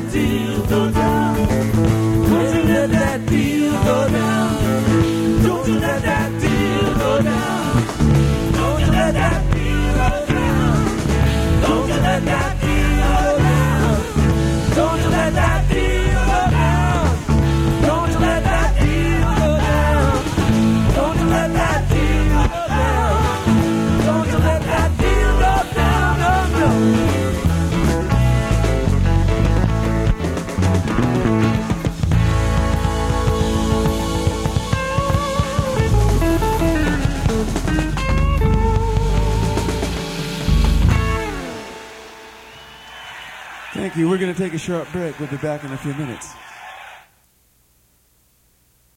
that deal go down. Don't you let that deal go down. Don't you let that deal go down. Don't you let that deal go down. Don't you let that deal go down. Don't you let that deal go down. Don't you let that deal go down. Don't you let that deal go down. Don't you let that deal go down. No, no. Thank you. We're going to take a short break. We'll be back in a few minutes.